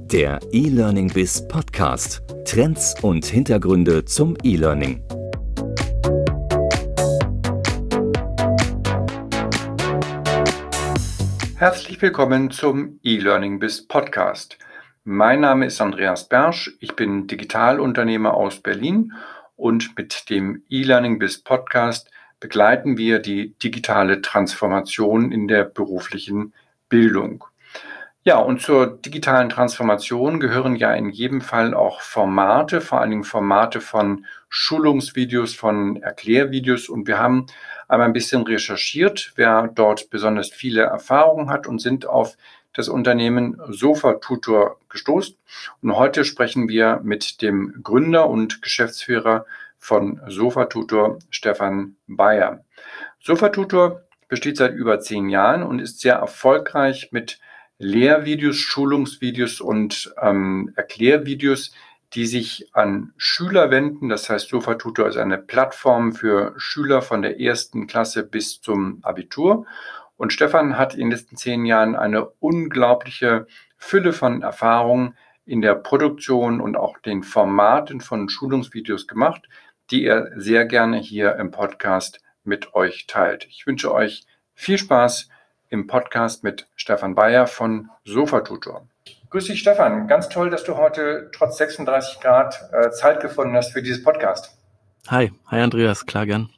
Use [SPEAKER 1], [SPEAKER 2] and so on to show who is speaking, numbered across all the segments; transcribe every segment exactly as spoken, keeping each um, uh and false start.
[SPEAKER 1] Der E-Learning Biz Podcast. Trends und Hintergründe zum E-Learning.
[SPEAKER 2] Herzlich willkommen zum E-Learning Biz Podcast. Mein Name ist Andreas Bersch, ich bin Digitalunternehmer aus Berlin und mit dem E-Learning Biz Podcast begleiten wir die digitale Transformation in der beruflichen Bildung. Ja, und zur digitalen Transformation gehören ja in jedem Fall auch Formate, vor allen Dingen Formate von Schulungsvideos, von Erklärvideos. Und wir haben einmal ein bisschen recherchiert, wer dort besonders viele Erfahrungen hat und sind auf das Unternehmen Sofatutor gestoßen. Und heute sprechen wir mit dem Gründer und Geschäftsführer von Sofatutor, Stefan Bayer. Sofatutor besteht seit über zehn Jahren und ist sehr erfolgreich mit Lehrvideos, Schulungsvideos und ähm, Erklärvideos, die sich an Schüler wenden. Das heißt, Sofatutor ist eine Plattform für Schüler von der ersten Klasse bis zum Abitur. Und Stefan hat in den letzten zehn Jahren eine unglaubliche Fülle von Erfahrungen in der Produktion und auch den Formaten von Schulungsvideos gemacht, die er sehr gerne hier im Podcast mit euch teilt. Ich wünsche euch viel Spaß im Podcast mit Stefan Bayer von Sofatutor. Grüß dich, Stefan. Ganz toll, dass du heute trotz sechsunddreißig Grad äh, Zeit gefunden hast für dieses Podcast.
[SPEAKER 3] Hi, hi Andreas, klar gern.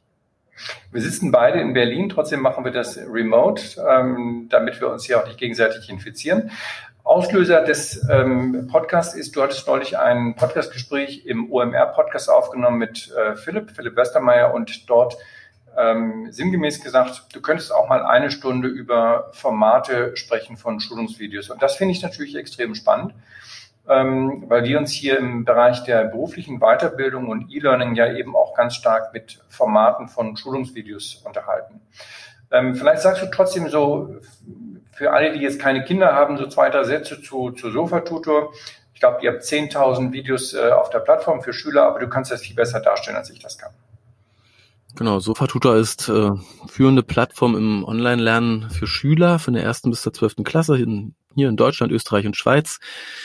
[SPEAKER 2] Wir sitzen beide in Berlin, trotzdem machen wir das remote, ähm, damit wir uns hier auch nicht gegenseitig infizieren. Auslöser des ähm, Podcasts ist, du hattest neulich ein Podcastgespräch im O M R-Podcast aufgenommen mit äh, Philipp, Philipp Westermeier, und dort ähm, sinngemäß gesagt, du könntest auch mal eine Stunde über Formate sprechen von Schulungsvideos. Und das finde ich natürlich extrem spannend, ähm, weil wir uns hier im Bereich der beruflichen Weiterbildung und E-Learning ja eben auch ganz stark mit Formaten von Schulungsvideos unterhalten. Ähm, vielleicht sagst du trotzdem so, für alle, die jetzt keine Kinder haben, so zwei, drei Sätze zu, zu Sofatutor. Ich glaube, ihr habt zehntausend Videos äh, auf der Plattform für Schüler, aber du kannst das viel besser darstellen, als ich das kann.
[SPEAKER 3] Genau, Sofatutor ist äh, führende Plattform im Online-Lernen für Schüler von der ersten bis zur zwölften Klasse in, hier in Deutschland, Österreich und Schweiz.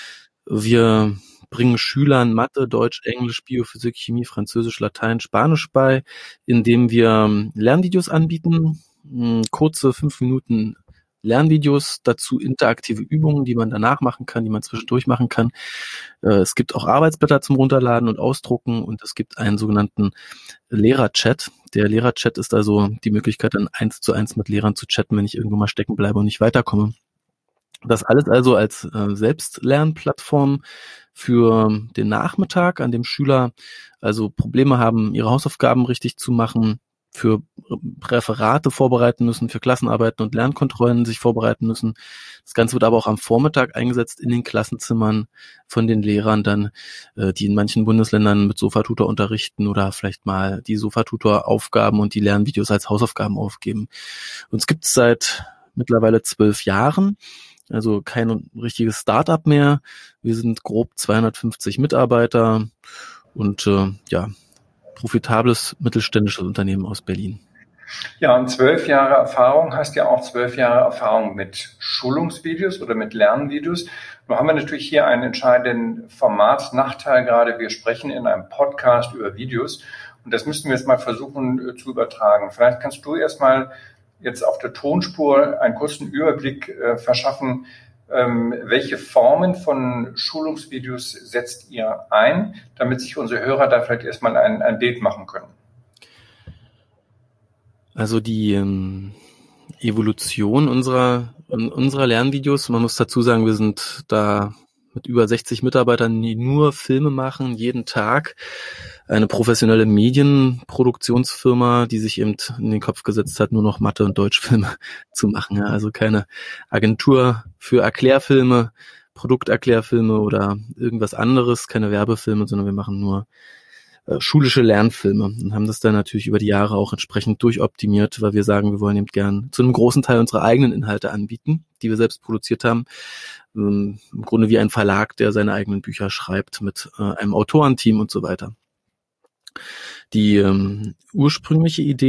[SPEAKER 3] Wir bringen Schülern Mathe, Deutsch, Englisch, Biophysik, Chemie, Französisch, Latein, Spanisch bei, indem wir Lernvideos anbieten, kurze fünf Minuten Lernvideos, dazu interaktive Übungen, die man danach machen kann, die man zwischendurch machen kann. Es gibt auch Arbeitsblätter zum Runterladen und Ausdrucken und es gibt einen sogenannten Lehrerchat. Der Lehrerchat ist also die Möglichkeit, dann eins zu eins mit Lehrern zu chatten, wenn ich irgendwo mal stecken bleibe und nicht weiterkomme. Das alles also als äh, Selbstlernplattform für den Nachmittag, an dem Schüler also Probleme haben, ihre Hausaufgaben richtig zu machen, für Referate vorbereiten müssen, für Klassenarbeiten und Lernkontrollen sich vorbereiten müssen. Das Ganze wird aber auch am Vormittag eingesetzt in den Klassenzimmern von den Lehrern dann, äh, die in manchen Bundesländern mit Sofatutor unterrichten oder vielleicht mal die Sofatutor-Aufgaben und die Lernvideos als Hausaufgaben aufgeben. Uns gibt es seit mittlerweile zwölf Jahren, also kein richtiges Start-up mehr. Wir sind grob zweihundertfünfzig Mitarbeiter und äh, ja, profitables mittelständisches Unternehmen aus Berlin.
[SPEAKER 2] Ja, und zwölf Jahre Erfahrung heißt ja auch zwölf Jahre Erfahrung mit Schulungsvideos oder mit Lernvideos. Nun haben wir natürlich hier einen entscheidenden Formatnachteil gerade. Wir sprechen in einem Podcast über Videos und das müssten wir jetzt mal versuchen äh, zu übertragen. Vielleicht kannst du erstmal jetzt auf der Tonspur einen kurzen Überblick äh, verschaffen. Ähm, welche Formen von Schulungsvideos setzt ihr ein, damit sich unsere Hörer da vielleicht erstmal ein, ein Bild machen können?
[SPEAKER 3] Also die ähm, Evolution unserer unserer Lernvideos, man muss dazu sagen, wir sind da mit über sechzig Mitarbeitern, die nur Filme machen, jeden Tag. Eine professionelle Medienproduktionsfirma, die sich eben in den Kopf gesetzt hat, nur noch Mathe- und Deutschfilme zu machen. Ja, also keine Agentur für Erklärfilme, Produkterklärfilme oder irgendwas anderes, keine Werbefilme, sondern wir machen nur äh, schulische Lernfilme und haben das dann natürlich über die Jahre auch entsprechend durchoptimiert, weil wir sagen, wir wollen eben gern zu einem großen Teil unsere eigenen Inhalte anbieten, die wir selbst produziert haben. Ähm, im Grunde wie ein Verlag, der seine eigenen Bücher schreibt mit äh, einem Autorenteam und so weiter. Die ähm, ursprüngliche Idee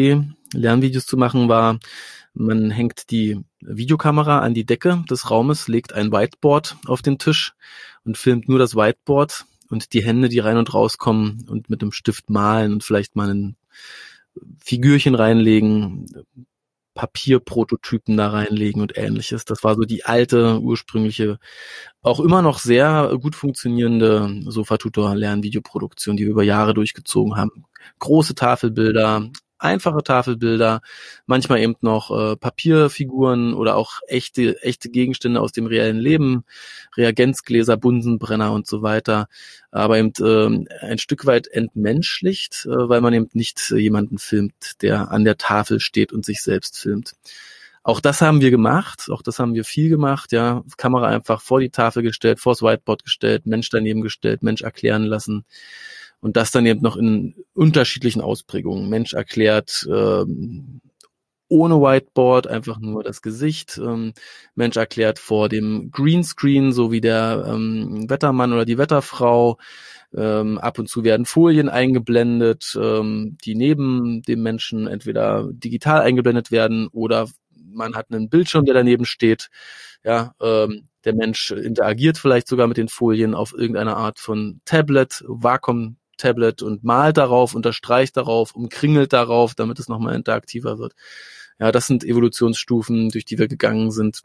[SPEAKER 3] Lernvideos zu machen, war, man hängt die Videokamera an die Decke des Raumes, legt ein Whiteboard auf den Tisch und filmt nur das Whiteboard und die Hände, die rein und rauskommen und mit einem Stift malen und vielleicht mal ein Figürchen reinlegen, Papierprototypen da reinlegen und ähnliches. Das war so die alte, ursprüngliche, auch immer noch sehr gut funktionierende Sofatutor-Lernvideoproduktion, die wir über Jahre durchgezogen haben. Große Tafelbilder, einfache Tafelbilder, manchmal eben noch äh, Papierfiguren oder auch echte echte Gegenstände aus dem reellen Leben, Reagenzgläser, Bunsenbrenner und so weiter, aber eben äh, ein Stück weit entmenschlicht, äh, weil man eben nicht äh, jemanden filmt, der an der Tafel steht und sich selbst filmt. Auch das haben wir gemacht, auch das haben wir viel gemacht, ja, Kamera einfach vor die Tafel gestellt, vors Whiteboard gestellt, Mensch daneben gestellt, Mensch erklären lassen. Und das dann eben noch in unterschiedlichen Ausprägungen. Mensch erklärt ähm, ohne Whiteboard, einfach nur das Gesicht. Ähm, Mensch erklärt vor dem Greenscreen, so wie der ähm, Wettermann oder die Wetterfrau. Ähm, ab und zu werden Folien eingeblendet, ähm, die neben dem Menschen entweder digital eingeblendet werden oder man hat einen Bildschirm, der daneben steht. Ja, ähm, der Mensch interagiert vielleicht sogar mit den Folien auf irgendeine Art von Tablet, Wacom Tablet und malt darauf, unterstreicht darauf, umkringelt darauf, damit es nochmal interaktiver wird. Ja, das sind Evolutionsstufen, durch die wir gegangen sind.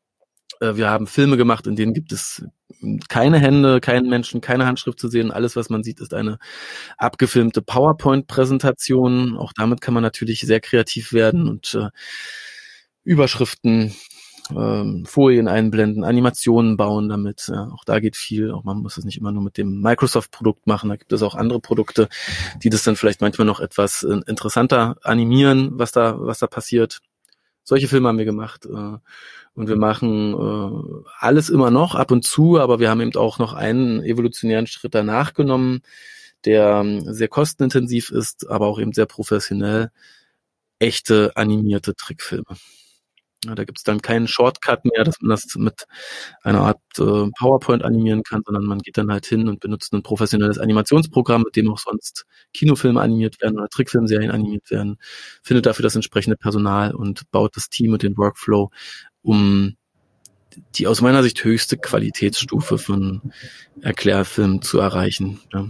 [SPEAKER 3] Wir haben Filme gemacht, in denen gibt es keine Hände, keinen Menschen, keine Handschrift zu sehen. Alles, was man sieht, ist eine abgefilmte PowerPoint-Präsentation. Auch damit kann man natürlich sehr kreativ werden und äh, Überschriften, ähm, Folien einblenden, Animationen bauen damit. Ja, auch da geht viel. Auch man muss es nicht immer nur mit dem Microsoft-Produkt machen. Da gibt es auch andere Produkte, die das dann vielleicht manchmal noch etwas äh, interessanter animieren, was da was da passiert. Solche Filme haben wir gemacht. Äh, und wir machen äh, alles immer noch ab und zu, aber wir haben eben auch noch einen evolutionären Schritt danach genommen, der ähm, sehr kostenintensiv ist, aber auch eben sehr professionell. Echte animierte Trickfilme. Ja, da gibt es dann keinen Shortcut mehr, dass man das mit einer Art äh, PowerPoint animieren kann, sondern man geht dann halt hin und benutzt ein professionelles Animationsprogramm, mit dem auch sonst Kinofilme animiert werden oder Trickfilmserien animiert werden, findet dafür das entsprechende Personal und baut das Team und den Workflow, um die aus meiner Sicht höchste Qualitätsstufe von Erklärfilmen zu erreichen. Ja.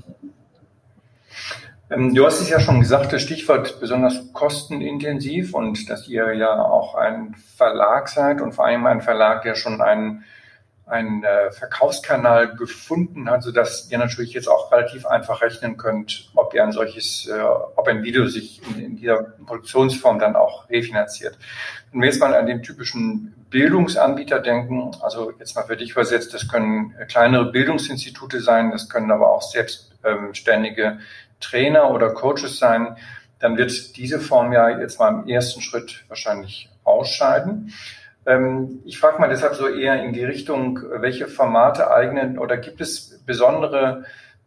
[SPEAKER 2] Du hast es ja schon gesagt, das Stichwort besonders kostenintensiv und dass ihr ja auch ein Verlag seid und vor allem ein Verlag, der schon einen, einen Verkaufskanal gefunden hat, sodass ihr natürlich jetzt auch relativ einfach rechnen könnt, ob ihr ein solches, ob ein Video sich in, in dieser Produktionsform dann auch refinanziert. Wenn wir jetzt mal an den typischen Bildungsanbieter denken, also jetzt mal für dich übersetzt, das können kleinere Bildungsinstitute sein, das können aber auch selbstständige Trainer oder Coaches sein, dann wird diese Form ja jetzt mal im ersten Schritt wahrscheinlich ausscheiden. Ähm, ich frage mal deshalb so eher in die Richtung, welche Formate eignen oder gibt es besondere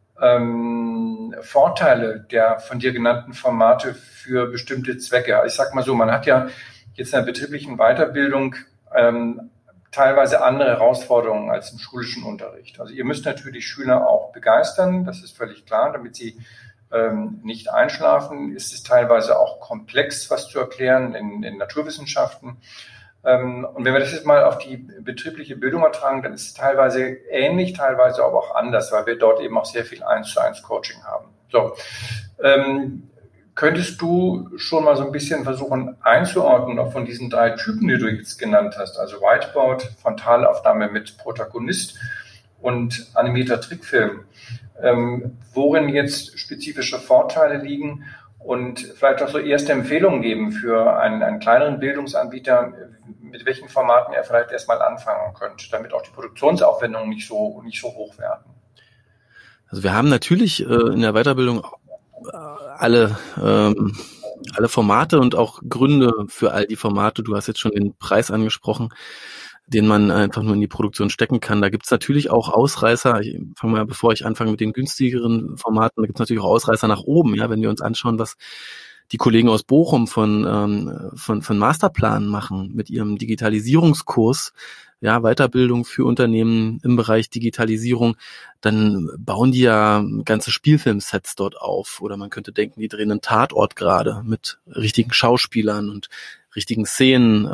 [SPEAKER 2] ähm, Vorteile der von dir genannten Formate für bestimmte Zwecke? Ich sag mal so, man hat ja jetzt in der betrieblichen Weiterbildung ähm, teilweise andere Herausforderungen als im schulischen Unterricht. Also ihr müsst natürlich Schüler auch begeistern, das ist völlig klar, damit sie ähm, nicht einschlafen. Ist es teilweise auch komplex, was zu erklären in, in Naturwissenschaften. Ähm, und wenn wir das jetzt mal auf die betriebliche Bildung übertragen, dann ist es teilweise ähnlich, teilweise aber auch anders, weil wir dort eben auch sehr viel eins zu eins Coaching haben. So, ähm, könntest du schon mal so ein bisschen versuchen einzuordnen, auch von diesen drei Typen, die du jetzt genannt hast, also Whiteboard, Frontalaufnahme mit Protagonist und animierter Trickfilm, ähm, worin jetzt spezifische Vorteile liegen und vielleicht auch so erste Empfehlungen geben für einen, einen kleineren Bildungsanbieter, mit welchen Formaten er vielleicht erstmal anfangen könnte, damit auch die Produktionsaufwendungen nicht so, nicht so hoch werden.
[SPEAKER 3] Also wir haben natürlich äh, in der Weiterbildung alle ähm, alle Formate und auch Gründe für all die Formate. Du hast jetzt schon den Preis angesprochen, den man einfach nur in die Produktion stecken kann. Da gibt's natürlich auch Ausreißer. Ich fange mal, bevor ich anfange mit den günstigeren Formaten, da gibt's natürlich auch Ausreißer nach oben. Ja, wenn wir uns anschauen, was die Kollegen aus Bochum von, ähm, von, von Masterplan machen mit ihrem Digitalisierungskurs, ja, Weiterbildung für Unternehmen im Bereich Digitalisierung, dann bauen die ja ganze Spielfilmsets dort auf. Oder man könnte denken, die drehen einen Tatort gerade mit richtigen Schauspielern und richtigen Szenen.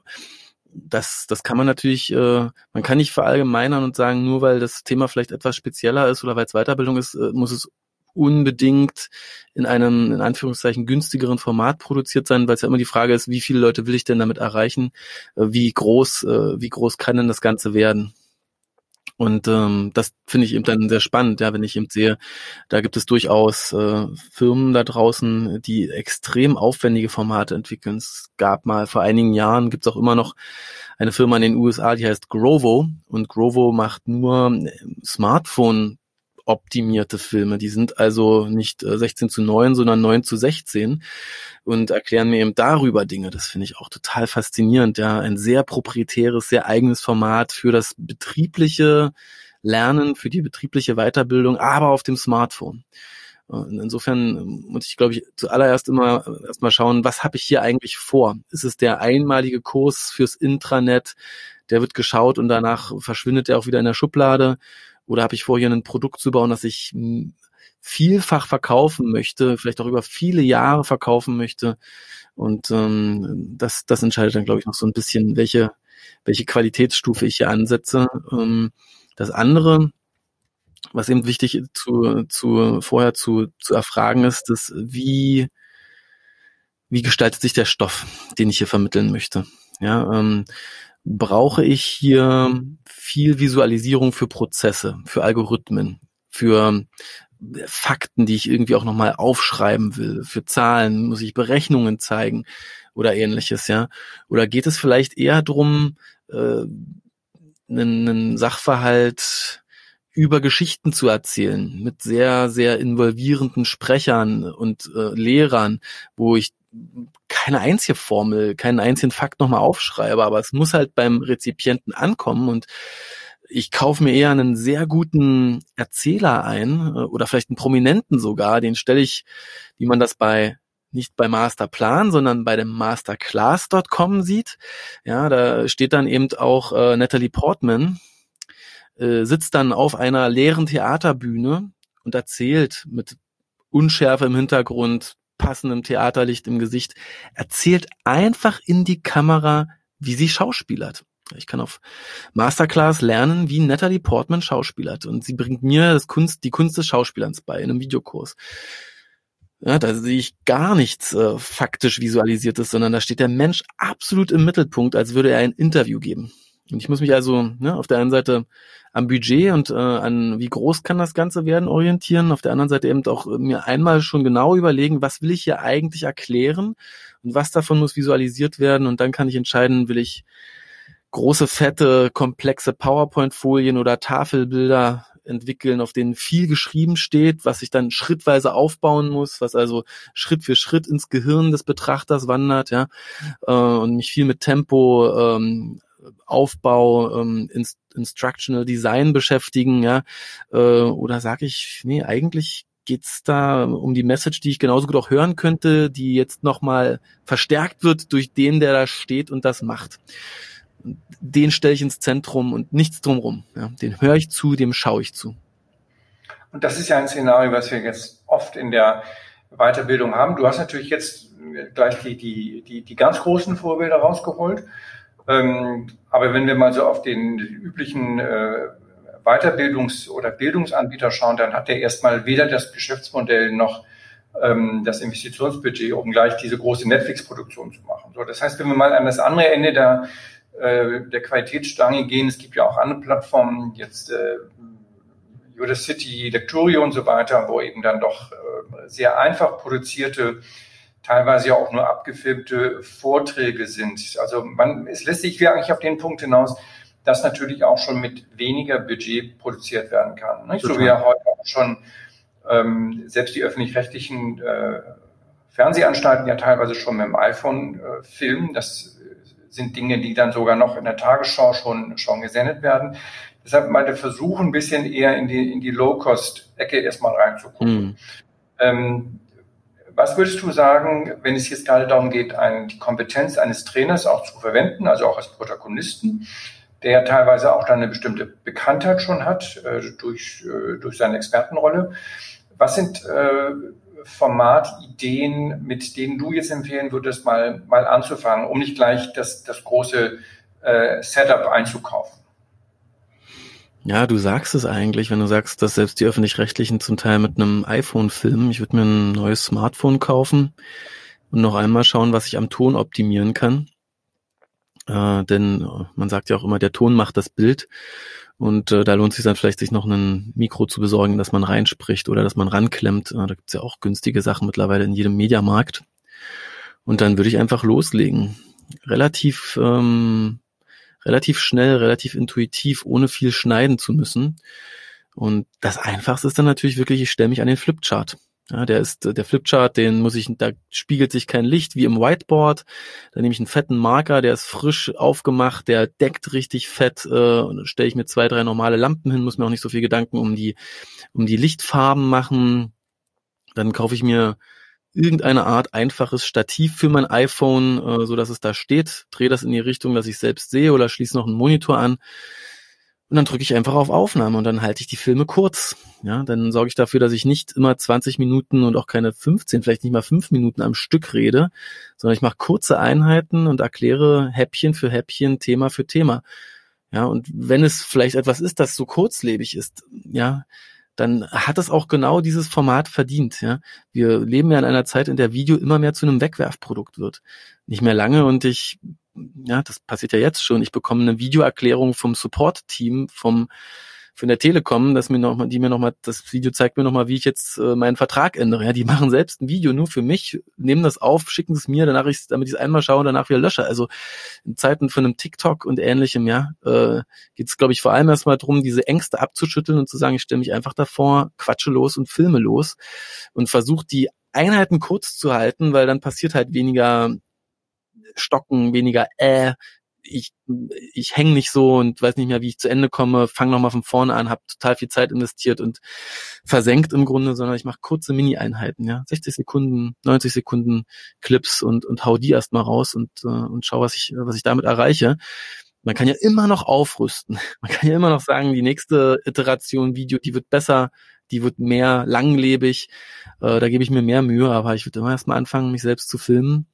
[SPEAKER 3] Das, das kann man natürlich, man kann nicht verallgemeinern und sagen, nur weil das Thema vielleicht etwas spezieller ist oder weil es Weiterbildung ist, muss es unbedingt in einem, in Anführungszeichen, günstigeren Format produziert sein, weil es ja immer die Frage ist, wie viele Leute will ich denn damit erreichen? Wie groß, wie groß kann denn das Ganze werden? Und ähm, das finde ich eben dann sehr spannend, ja, wenn ich eben sehe, da gibt es durchaus äh, Firmen da draußen, die extrem aufwendige Formate entwickeln. Es gab mal vor einigen Jahren, gibt es auch immer noch eine Firma in den U S A, die heißt Grovo, und Grovo macht nur Smartphone optimierte Filme. Die sind also nicht sechzehn zu neun, sondern neun zu sechzehn und erklären mir eben darüber Dinge. Das finde ich auch total faszinierend. Ja, ein sehr proprietäres, sehr eigenes Format für das betriebliche Lernen, für die betriebliche Weiterbildung, aber auf dem Smartphone. Und insofern muss ich, glaube ich, zuallererst immer erstmal schauen, was habe ich hier eigentlich vor? Ist es der einmalige Kurs fürs Intranet? Der wird geschaut und danach verschwindet er auch wieder in der Schublade. Oder habe ich vor, hier ein Produkt zu bauen, das ich vielfach verkaufen möchte, vielleicht auch über viele Jahre verkaufen möchte. Und ähm, das, das entscheidet dann, glaube ich, noch so ein bisschen, welche, welche Qualitätsstufe ich hier ansetze. Ähm, das andere, was eben wichtig zu, zu vorher zu, zu erfragen ist, ist, wie, wie gestaltet sich der Stoff, den ich hier vermitteln möchte. Ja, ähm, brauche ich hier viel Visualisierung für Prozesse, für Algorithmen, für Fakten, die ich irgendwie auch nochmal aufschreiben will, für Zahlen, muss ich Berechnungen zeigen oder ähnliches, ja? Oder geht es vielleicht eher darum, äh, einen, einen Sachverhalt über Geschichten zu erzählen, mit sehr, sehr involvierenden Sprechern und äh, Lehrern, wo ich keine einzige Formel, keinen einzigen Fakt nochmal aufschreibe, aber es muss halt beim Rezipienten ankommen, und ich kaufe mir eher einen sehr guten Erzähler ein oder vielleicht einen Prominenten sogar, den stelle ich, wie man das bei nicht bei Masterplan, sondern bei dem Masterclass Punkt com sieht. Ja, da steht dann eben auch äh, Natalie Portman, äh, sitzt dann auf einer leeren Theaterbühne und erzählt mit Unschärfe im Hintergrund, passendem Theaterlicht im Gesicht, erzählt einfach in die Kamera, wie sie schauspielert. Ich kann auf Masterclass lernen, wie Natalie Portman schauspielert, und sie bringt mir das Kunst, die Kunst des Schauspielerns bei in einem Videokurs. Ja, da sehe ich gar nichts äh, faktisch Visualisiertes, sondern da steht der Mensch absolut im Mittelpunkt, als würde er ein Interview geben. Und ich muss mich also ne, auf der einen Seite am Budget und äh, an wie groß kann das Ganze werden orientieren, auf der anderen Seite eben auch mir einmal schon genau überlegen, was will ich hier eigentlich erklären und was davon muss visualisiert werden, und dann kann ich entscheiden, will ich große, fette, komplexe PowerPoint-Folien oder Tafelbilder entwickeln, auf denen viel geschrieben steht, was ich dann schrittweise aufbauen muss, was also Schritt für Schritt ins Gehirn des Betrachters wandert, ja, äh, und mich viel mit Tempo, ähm, Aufbau, ähm, Inst- Instructional Design beschäftigen, ja, äh, oder sage ich, nee, eigentlich geht's da um die Message, die ich genauso gut auch hören könnte, die jetzt nochmal verstärkt wird durch den, der da steht und das macht. Den stelle ich ins Zentrum und nichts drumherum. Ja, den höre ich zu, dem schaue ich zu.
[SPEAKER 2] Und das ist ja ein Szenario, was wir jetzt oft in der Weiterbildung haben. Du hast natürlich jetzt gleich die, die, die, die ganz großen Vorbilder rausgeholt. Ähm, aber wenn wir mal so auf den üblichen äh, Weiterbildungs- oder Bildungsanbieter schauen, dann hat der erstmal weder das Geschäftsmodell noch ähm, das Investitionsbudget, um gleich diese große Netflix-Produktion zu machen. So, das heißt, wenn wir mal an das andere Ende der der Qualitätsstange gehen. Es gibt ja auch andere Plattformen, jetzt äh, Udacity, Lecturio und so weiter, wo eben dann doch äh, sehr einfach produzierte, teilweise ja auch nur abgefilmte Vorträge sind. Also man, es lässt sich eigentlich auf den Punkt hinaus, dass natürlich auch schon mit weniger Budget produziert werden kann. Nicht? So wie ja heute auch schon ähm, selbst die öffentlich-rechtlichen äh, Fernsehanstalten ja teilweise schon mit dem iPhone äh, filmen. Das sind Dinge, die dann sogar noch in der Tagesschau schon, schon gesendet werden. Deshalb mal der Versuch, ein bisschen eher in die, in die Low-Cost-Ecke erstmal reinzugucken. Mhm. Ähm, Was würdest du sagen, wenn es jetzt gerade darum geht, ein, die Kompetenz eines Trainers auch zu verwenden, also auch als Protagonisten, der teilweise auch dann eine bestimmte Bekanntheit schon hat äh, durch, äh, durch seine Expertenrolle. Was sind äh, Formatideen, mit denen du jetzt empfehlen würdest, mal, mal anzufangen, um nicht gleich das, das große äh, Setup einzukaufen?
[SPEAKER 3] Ja, du sagst es eigentlich, wenn du sagst, dass selbst die Öffentlich-Rechtlichen zum Teil mit einem iPhone filmen. Ich würde mir ein neues Smartphone kaufen und noch einmal schauen, was ich am Ton optimieren kann. Äh, denn man sagt ja auch immer, der Ton macht das Bild. Und äh, da lohnt es sich dann vielleicht, sich noch ein Mikro zu besorgen, dass man reinspricht oder dass man ranklemmt. Äh, da gibt's ja auch günstige Sachen mittlerweile in jedem Mediamarkt. Und dann würde ich einfach loslegen. Relativ... Ähm, relativ schnell, relativ intuitiv, ohne viel schneiden zu müssen. Und das Einfachste ist dann natürlich wirklich, ich stelle mich an den Flipchart. Ja, der ist, der Flipchart, den muss ich, da spiegelt sich kein Licht wie im Whiteboard. Da nehme ich einen fetten Marker, der ist frisch aufgemacht, der deckt richtig fett, äh, und dann stelle ich mir zwei, drei normale Lampen hin, muss mir auch nicht so viel Gedanken um die, um die Lichtfarben machen. Dann kaufe ich mir irgendeine Art einfaches Stativ für mein iPhone, äh, so dass es da steht, drehe das in die Richtung, dass ich selbst sehe, oder schließe noch einen Monitor an und dann drücke ich einfach auf Aufnahme und dann halte ich die Filme kurz. Ja, dann sorge ich dafür, dass ich nicht immer zwanzig Minuten und auch keine fünfzehn, vielleicht nicht mal fünf Minuten am Stück rede, sondern ich mache kurze Einheiten und erkläre Häppchen für Häppchen, Thema für Thema. Ja, und wenn es vielleicht etwas ist, das so kurzlebig ist, ja, dann hat es auch genau dieses Format verdient. Ja, wir leben ja in einer Zeit, in der Video immer mehr zu einem Wegwerfprodukt wird. Nicht mehr lange und ich, ja, das passiert ja jetzt schon. Ich bekomme eine Videoerklärung vom Support-Team vom von der Telekom, dass mir noch mal, die mir noch mal, das Video zeigt mir noch mal, wie ich jetzt äh, meinen Vertrag ändere. Ja, die machen selbst ein Video nur für mich, nehmen das auf, schicken es mir, danach ich, damit ich es einmal schaue und danach wieder lösche. Also in Zeiten von einem TikTok und Ähnlichem, ja, äh, geht es, glaube ich, vor allem erstmal darum, diese Ängste abzuschütteln und zu sagen, ich stelle mich einfach davor, quatsche los und filme los und versuche die Einheiten kurz zu halten, weil dann passiert halt weniger Stocken, weniger äh, ich ich hänge nicht so und weiß nicht mehr, wie ich zu Ende komme, fange nochmal von vorne an, habe total viel Zeit investiert und versenkt im Grunde, sondern ich mache kurze Mini-Einheiten, ja, sechzig Sekunden, neunzig Sekunden Clips und und hau die erstmal raus und äh, und schau, was ich was ich damit erreiche. Man kann ja immer noch aufrüsten. Man kann ja immer noch sagen, die nächste Iteration Video, die wird besser, die wird mehr langlebig, äh, da gebe ich mir mehr Mühe, aber ich würde immer erstmal anfangen, mich selbst zu filmen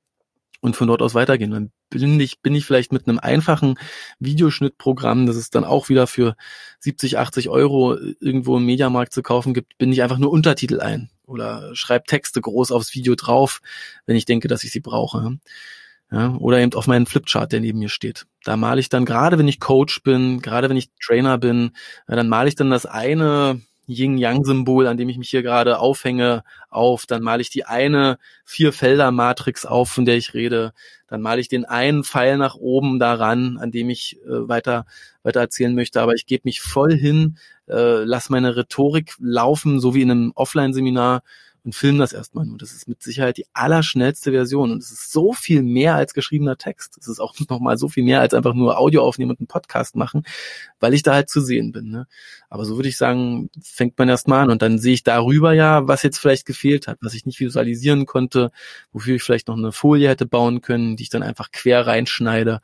[SPEAKER 3] und von dort aus weitergehen. Dann bin ich, bin ich vielleicht mit einem einfachen Videoschnittprogramm, das es dann auch wieder für siebzig, achtzig Euro irgendwo im Mediamarkt zu kaufen gibt, bin ich einfach nur Untertitel ein oder schreibe Texte groß aufs Video drauf, wenn ich denke, dass ich sie brauche. Ja, oder eben auf meinen Flipchart, der neben mir steht. Da male ich dann, gerade wenn ich Coach bin, gerade wenn ich Trainer bin, dann male ich dann das eine Yin-Yang-Symbol, an dem ich mich hier gerade aufhänge, auf. Dann male ich die eine Vier-Felder-Matrix auf, von der ich rede. Dann male ich den einen Pfeil nach oben daran, an dem ich äh, weiter weiter erzählen möchte. Aber ich gebe mich voll hin, äh, lass meine Rhetorik laufen, so wie in einem Offline-Seminar, und film das erstmal nur. Das ist mit Sicherheit die allerschnellste Version und es ist so viel mehr als geschriebener Text. Es ist auch nochmal so viel mehr als einfach nur Audio aufnehmen und einen Podcast machen, weil ich da halt zu sehen bin. Ne? Aber so würde ich sagen, fängt man erstmal an und dann sehe ich darüber ja, was jetzt vielleicht gefehlt hat, was ich nicht visualisieren konnte, wofür ich vielleicht noch eine Folie hätte bauen können, die ich dann einfach quer reinschneide,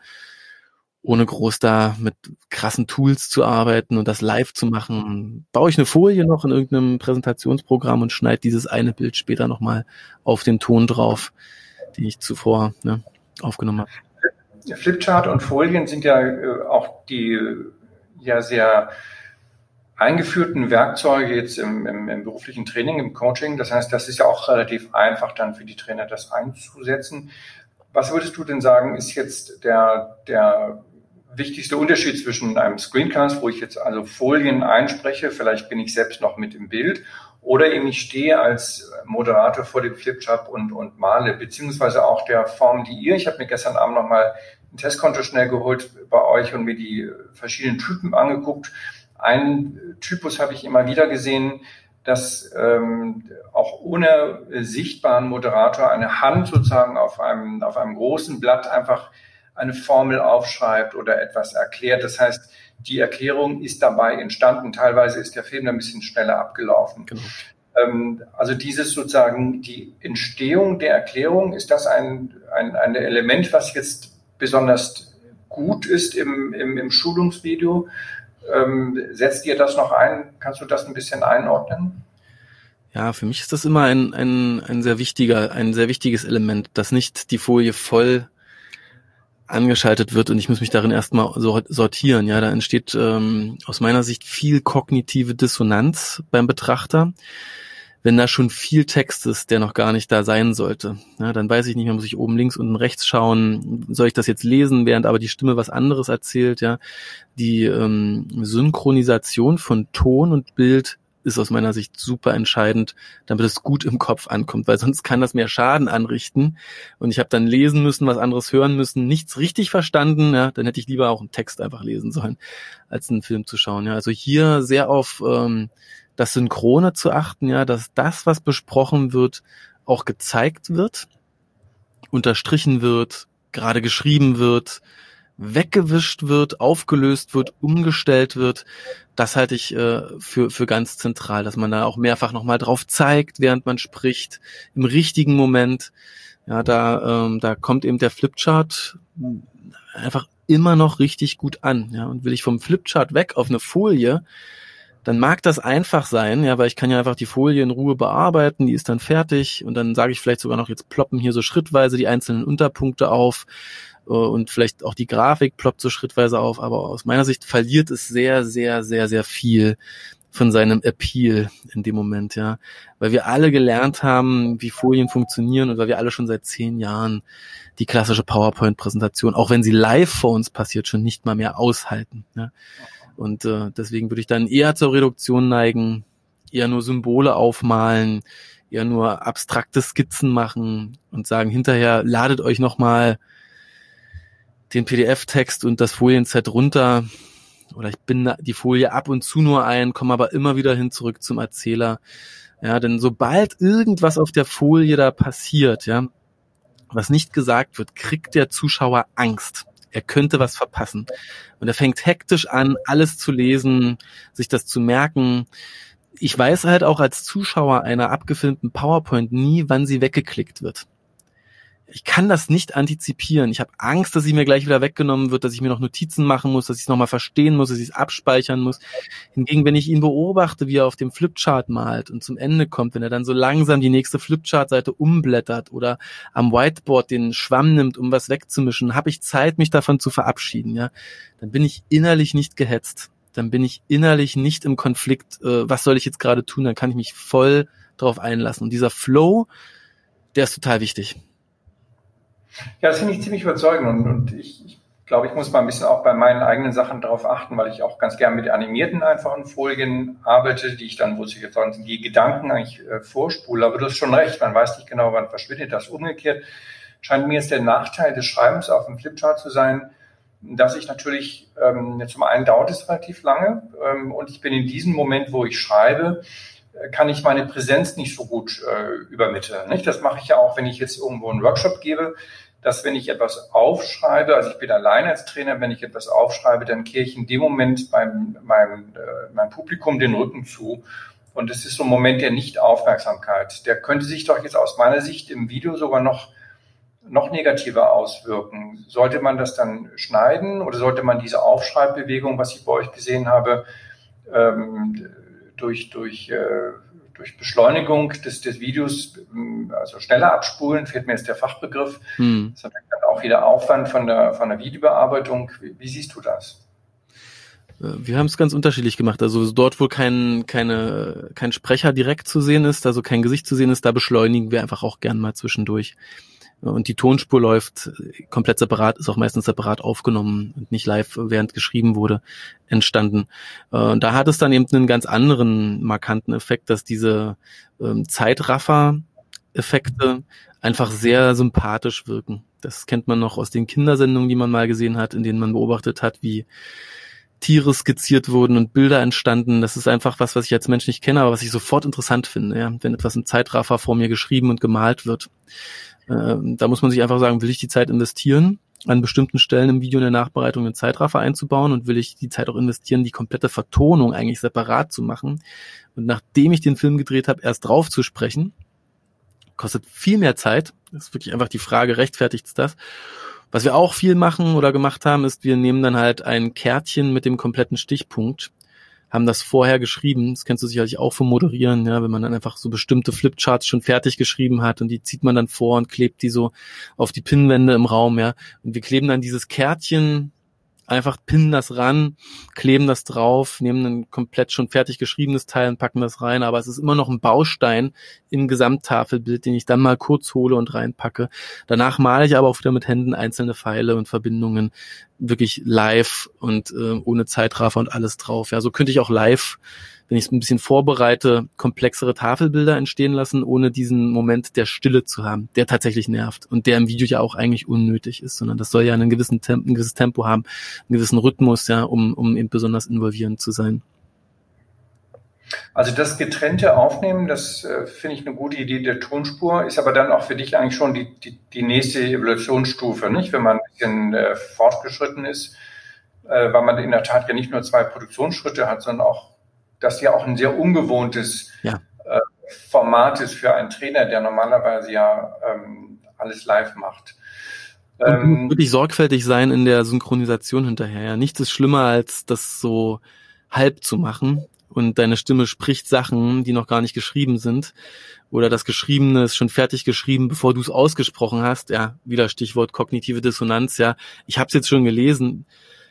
[SPEAKER 3] ohne groß da mit krassen Tools zu arbeiten und das live zu machen. Baue ich eine Folie noch in irgendeinem Präsentationsprogramm und schneide dieses eine Bild später nochmal auf den Ton drauf, den ich zuvor ne, aufgenommen habe.
[SPEAKER 2] Flipchart und Folien sind ja äh, auch die äh, ja sehr eingeführten Werkzeuge jetzt im, im, im beruflichen Training, im Coaching. Das heißt, das ist ja auch relativ einfach dann für die Trainer, das einzusetzen. Was würdest du denn sagen, ist jetzt der, der wichtigste Unterschied zwischen einem Screencast, wo ich jetzt also Folien einspreche, vielleicht bin ich selbst noch mit im Bild, oder eben ich stehe als Moderator vor dem Flipchart und, und male, beziehungsweise auch der Form, die ihr, ich habe mir gestern Abend nochmal ein Testkonto schnell geholt bei euch und mir die verschiedenen Typen angeguckt. Einen Typus habe ich immer wieder gesehen, dass ähm, auch ohne sichtbaren Moderator eine Hand sozusagen auf einem, auf einem großen Blatt einfach eine Formel aufschreibt oder etwas erklärt. Das heißt, die Erklärung ist dabei entstanden. Teilweise ist der Film ein bisschen schneller abgelaufen. Genau. Ähm, also dieses sozusagen die Entstehung der Erklärung, ist das ein, ein, ein Element, was jetzt besonders gut ist im, im, im Schulungsvideo? Ähm, setzt ihr das noch ein? Kannst du das ein bisschen einordnen?
[SPEAKER 3] Ja, für mich ist das immer ein, ein, ein sehr wichtiger, ein sehr wichtiges Element, dass nicht die Folie voll angeschaltet wird und ich muss mich darin erstmal sortieren. Ja, da entsteht ähm, aus meiner Sicht viel kognitive Dissonanz beim Betrachter, wenn da schon viel Text ist, der noch gar nicht da sein sollte. Ja, dann weiß ich nicht mehr, muss ich oben links, unten rechts schauen, soll ich das jetzt lesen, während aber die Stimme was anderes erzählt. Ja, die ähm, Synchronisation von Ton und Bild ist aus meiner Sicht super entscheidend, damit es gut im Kopf ankommt, weil sonst kann das mehr Schaden anrichten und ich habe dann lesen müssen, was anderes hören müssen, nichts richtig verstanden, ja, dann hätte ich lieber auch einen Text einfach lesen sollen, als einen Film zu schauen. Ja, also hier sehr auf ähm, das Synchrone zu achten, ja, dass das, was besprochen wird, auch gezeigt wird, unterstrichen wird, gerade geschrieben wird, weggewischt wird, aufgelöst wird, umgestellt wird. Das halte ich äh, für für ganz zentral, dass man da auch mehrfach nochmal drauf zeigt, während man spricht, im richtigen Moment. Ja, da ähm, da kommt eben der Flipchart einfach immer noch richtig gut an. Ja, und will ich vom Flipchart weg auf eine Folie, dann mag das einfach sein, ja, weil ich kann ja einfach die Folie in Ruhe bearbeiten, die ist dann fertig und dann sage ich vielleicht sogar noch, jetzt ploppen hier so schrittweise die einzelnen Unterpunkte auf und vielleicht auch die Grafik ploppt so schrittweise auf, aber aus meiner Sicht verliert es sehr, sehr, sehr, sehr viel von seinem Appeal in dem Moment, ja, weil wir alle gelernt haben, wie Folien funktionieren und weil wir alle schon seit zehn Jahren die klassische PowerPoint-Präsentation, auch wenn sie live vor uns passiert, schon nicht mal mehr aushalten, ja. Und äh, deswegen würde ich dann eher zur Reduktion neigen, eher nur Symbole aufmalen, eher nur abstrakte Skizzen machen und sagen, hinterher ladet euch nochmal den P D F-Text und das Folienset runter oder ich binde die Folie ab und zu nur ein, komme aber immer wieder hin zurück zum Erzähler. Ja, denn sobald irgendwas auf der Folie da passiert, ja, was nicht gesagt wird, kriegt der Zuschauer Angst. Er könnte was verpassen. Und er fängt hektisch an, alles zu lesen, sich das zu merken. Ich weiß halt auch als Zuschauer einer abgefilmten PowerPoint nie, wann sie weggeklickt wird. Ich kann das nicht antizipieren. Ich habe Angst, dass sie mir gleich wieder weggenommen wird, dass ich mir noch Notizen machen muss, dass ich es nochmal verstehen muss, dass ich es abspeichern muss. Hingegen, wenn ich ihn beobachte, wie er auf dem Flipchart malt und zum Ende kommt, wenn er dann so langsam die nächste Flipchart-Seite umblättert oder am Whiteboard den Schwamm nimmt, um was wegzumischen, habe ich Zeit, mich davon zu verabschieden. Ja, dann bin ich innerlich nicht gehetzt. Dann bin ich innerlich nicht im Konflikt, äh, was soll ich jetzt gerade tun? Dann kann ich mich voll drauf einlassen. Und dieser Flow, der ist total wichtig.
[SPEAKER 2] Ja, das finde ich ziemlich überzeugend und, und ich, ich glaube, ich muss mal ein bisschen auch bei meinen eigenen Sachen darauf achten, weil ich auch ganz gern mit animierten einfachen Folien arbeite, die ich dann, wo ich jetzt die Gedanken eigentlich äh, vorspule. Aber du hast schon recht, man weiß nicht genau, wann verschwindet das. Umgekehrt scheint mir jetzt der Nachteil des Schreibens auf dem Flipchart zu sein, dass ich natürlich, ähm, zum einen dauert es relativ lange ähm, und ich bin in diesem Moment, wo ich schreibe, kann ich meine Präsenz nicht so gut äh, übermitteln. Nicht? Das mache ich ja auch, wenn ich jetzt irgendwo einen Workshop gebe, dass wenn ich etwas aufschreibe, also ich bin alleine als Trainer, wenn ich etwas aufschreibe, dann kehre ich in dem Moment beim, meinem, äh, meinem Publikum den Rücken zu. Und es ist so ein Moment der Nicht-Aufmerksamkeit. Der könnte sich doch jetzt aus meiner Sicht im Video sogar noch, noch negativer auswirken. Sollte man das dann schneiden oder sollte man diese Aufschreibbewegung, was ich bei euch gesehen habe, ähm, durch, durch, äh, durch Beschleunigung des, des Videos, also schneller abspulen, fehlt mir jetzt der Fachbegriff. Hm. Das hat dann auch wieder Aufwand von der, von der Videobearbeitung. Wie, wie siehst du das?
[SPEAKER 3] Wir haben es ganz unterschiedlich gemacht. Also dort, wo kein, keine, kein Sprecher direkt zu sehen ist, also kein Gesicht zu sehen ist, da beschleunigen wir einfach auch gern mal zwischendurch. Und die Tonspur läuft komplett separat, ist auch meistens separat aufgenommen und nicht live, während geschrieben wurde, entstanden. Und da hat es dann eben einen ganz anderen markanten Effekt, dass diese ähm, Zeitraffer-Effekte einfach sehr sympathisch wirken. Das kennt man noch aus den Kindersendungen, die man mal gesehen hat, in denen man beobachtet hat, wie Tiere skizziert wurden und Bilder entstanden. Das ist einfach was, was ich als Mensch nicht kenne, aber was ich sofort interessant finde, ja? Wenn etwas im Zeitraffer vor mir geschrieben und gemalt wird. Da muss man sich einfach sagen, will ich die Zeit investieren an bestimmten Stellen im Video in der Nachbereitung einen Zeitraffer einzubauen und will ich die Zeit auch investieren, die komplette Vertonung eigentlich separat zu machen und nachdem ich den Film gedreht habe, erst drauf zu sprechen. Kostet viel mehr Zeit. Das ist wirklich einfach die Frage, rechtfertigt es das? Was wir auch viel machen oder gemacht haben, ist, wir nehmen dann halt ein Kärtchen mit dem kompletten Stichpunkt, haben das vorher geschrieben, das kennst du sicherlich auch vom Moderieren, ja, wenn man dann einfach so bestimmte Flipcharts schon fertig geschrieben hat und die zieht man dann vor und klebt die so auf die Pinnwände im Raum, ja, und wir kleben dann dieses Kärtchen, einfach pinnen das ran, kleben das drauf, nehmen ein komplett schon fertig geschriebenes Teil und packen das rein, aber es ist immer noch ein Baustein im Gesamttafelbild, den ich dann mal kurz hole und reinpacke. Danach male ich aber auch wieder mit Händen einzelne Pfeile und Verbindungen, wirklich live und äh, ohne Zeitraffer und alles drauf. Ja, so könnte ich auch live, wenn ich es ein bisschen vorbereite, komplexere Tafelbilder entstehen lassen, ohne diesen Moment der Stille zu haben, der tatsächlich nervt und der im Video ja auch eigentlich unnötig ist, sondern das soll ja einen gewissen Tempo, ein gewisses Tempo haben, einen gewissen Rhythmus, ja, um um eben besonders involvierend zu sein.
[SPEAKER 2] Also das getrennte Aufnehmen, das äh, finde ich eine gute Idee der Tonspur, ist aber dann auch für dich eigentlich schon die, die, die nächste Evolutionsstufe, nicht? Wenn man ein bisschen äh, fortgeschritten ist, äh, weil man in der Tat ja nicht nur zwei Produktionsschritte hat, sondern auch, das ja auch ein sehr ungewohntes
[SPEAKER 3] ja.
[SPEAKER 2] äh, Format ist für einen Trainer, der normalerweise ja ähm, alles live macht.
[SPEAKER 3] Und wirklich sorgfältig sein in der Synchronisation hinterher. Ja. Nichts ist schlimmer, als das so halb zu machen. Und deine Stimme spricht Sachen, die noch gar nicht geschrieben sind. Oder das Geschriebene ist schon fertig geschrieben, bevor du es ausgesprochen hast. Ja, wieder Stichwort kognitive Dissonanz. Ja, ich habe es jetzt schon gelesen.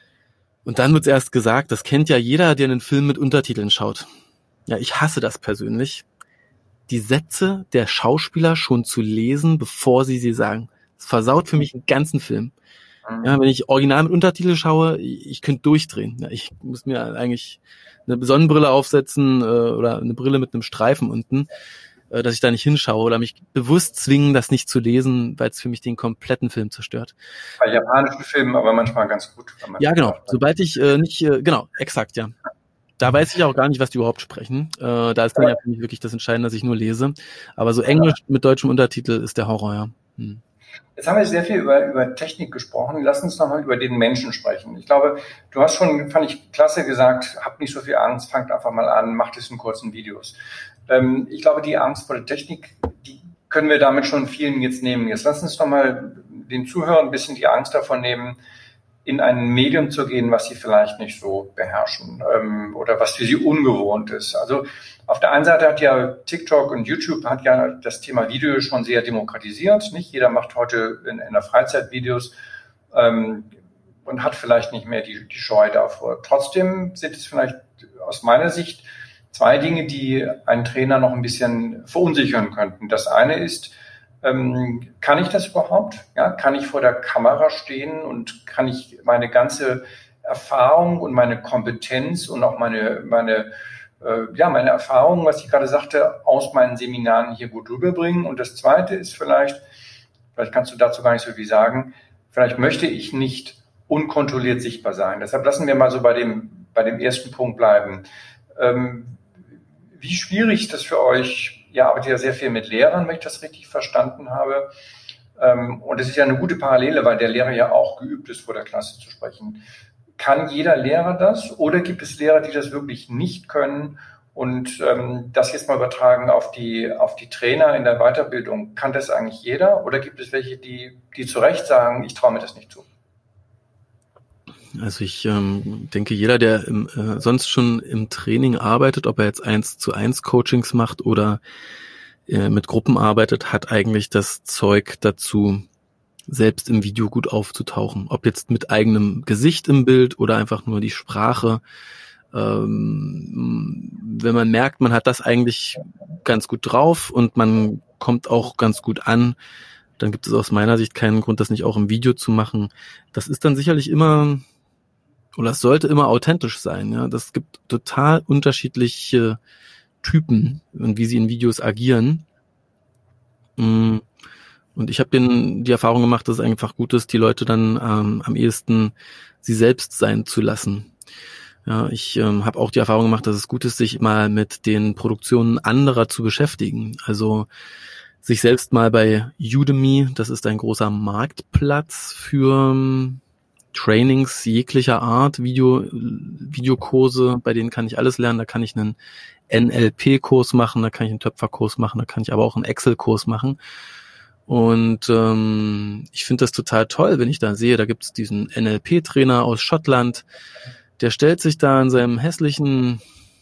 [SPEAKER 3] Und dann wird es erst gesagt. Das kennt ja jeder, der einen Film mit Untertiteln schaut. Ja, ich hasse das persönlich. Die Sätze der Schauspieler schon zu lesen, bevor sie sie sagen. Das versaut für mich einen ganzen Film. Ja, wenn ich original mit Untertitel schaue, ich, ich könnte durchdrehen. Ja, ich muss mir eigentlich eine Sonnenbrille aufsetzen äh, oder eine Brille mit einem Streifen unten, äh, dass ich da nicht hinschaue oder mich bewusst zwingen, das nicht zu lesen, weil es für mich den kompletten Film zerstört.
[SPEAKER 2] Bei japanischen Filmen aber manchmal ganz gut. Wenn man
[SPEAKER 3] ja, genau. Sobald ich äh, nicht, äh, genau, exakt, ja. Da weiß ich auch gar nicht, was die überhaupt sprechen. Äh, da ist dann ja für mich wirklich das Entscheidende, dass ich nur lese. Aber so Englisch mit deutschem Untertitel ist der Horror, ja. Hm.
[SPEAKER 2] Jetzt haben wir sehr viel über, über Technik gesprochen. Lass uns nochmal über den Menschen sprechen. Ich glaube, du hast schon, fand ich klasse gesagt, habt nicht so viel Angst, fangt einfach mal an, macht es in kurzen Videos. Ähm, ich glaube, die Angst vor der Technik, die können wir damit schon vielen jetzt nehmen. Jetzt lass uns nochmal den Zuhörern ein bisschen die Angst davon nehmen, in ein Medium zu gehen, was sie vielleicht nicht so beherrschen ähm, oder was für sie ungewohnt ist. Also auf der einen Seite hat ja TikTok und YouTube hat ja das Thema Video schon sehr demokratisiert. Nicht jeder macht heute in, in der Freizeit Videos ähm, und hat vielleicht nicht mehr die, die Scheu davor. Trotzdem sind es vielleicht aus meiner Sicht zwei Dinge, die einen Trainer noch ein bisschen verunsichern könnten. Das eine ist, Ähm, kann ich das überhaupt? Ja, kann ich vor der Kamera stehen und kann ich meine ganze Erfahrung und meine Kompetenz und auch meine, meine, äh, ja, meine Erfahrung, was ich gerade sagte, aus meinen Seminaren hier gut rüberbringen? Und das Zweite ist vielleicht, vielleicht kannst du dazu gar nicht so viel sagen, vielleicht möchte ich nicht unkontrolliert sichtbar sein. Deshalb lassen wir mal so bei dem, bei dem ersten Punkt bleiben. Ähm, wie schwierig ist das für euch? Ihr arbeitet ja sehr viel mit Lehrern, wenn ich das richtig verstanden habe. Und es ist ja eine gute Parallele, weil der Lehrer ja auch geübt ist, vor der Klasse zu sprechen. Kann jeder Lehrer das oder gibt es Lehrer, die das wirklich nicht können? Und ähm, das jetzt mal übertragen auf die, auf die Trainer in der Weiterbildung. Kann das eigentlich jeder oder gibt es welche, die, die zu Recht sagen, ich traue mir das nicht zu?
[SPEAKER 3] Also ich ähm, denke, jeder, der im, äh, sonst schon im Training arbeitet, ob er jetzt eins zu eins Coachings macht oder äh, mit Gruppen arbeitet, hat eigentlich das Zeug dazu, selbst im Video gut aufzutauchen. Ob jetzt mit eigenem Gesicht im Bild oder einfach nur die Sprache. Ähm, wenn man merkt, man hat das eigentlich ganz gut drauf und man kommt auch ganz gut an, dann gibt es aus meiner Sicht keinen Grund, das nicht auch im Video zu machen. Das ist dann sicherlich immer... Oder es sollte immer authentisch sein, ja. Das gibt total unterschiedliche Typen und wie sie in Videos agieren. Und ich habe den die Erfahrung gemacht, dass es einfach gut ist, die Leute dann ähm, am ehesten sie selbst sein zu lassen. Ja, ich ähm, habe auch die Erfahrung gemacht, dass es gut ist, sich mal mit den Produktionen anderer zu beschäftigen. Also sich selbst mal bei Udemy, das ist ein großer Marktplatz für ähm, Trainings jeglicher Art, Video, Videokurse, bei denen kann ich alles lernen. Da kann ich einen N L P-Kurs machen, da kann ich einen Töpferkurs machen, da kann ich aber auch einen Excel-Kurs machen. Und ähm, ich finde das total toll, wenn ich da sehe, da gibt es diesen N L P-Trainer aus Schottland, der stellt sich da in seinem hässlichen